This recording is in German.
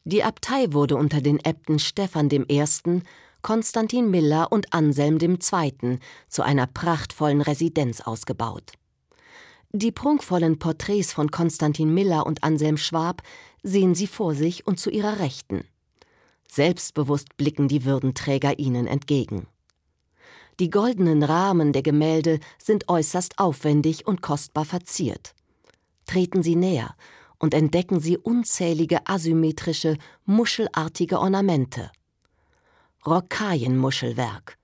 Die Abtei wurde unter den Äbten Stephan I., Konstantin Miller und Anselm II. Zu einer prachtvollen Residenz ausgebaut. Die prunkvollen Porträts von Konstantin Miller und Anselm Schwab sehen Sie vor sich und zu Ihrer Rechten. Selbstbewusst blicken die Würdenträger ihnen entgegen. Die goldenen Rahmen der Gemälde sind äußerst aufwendig und kostbar verziert. Treten Sie näher und entdecken Sie unzählige asymmetrische, muschelartige Ornamente. Rocaillenmuschelwerk,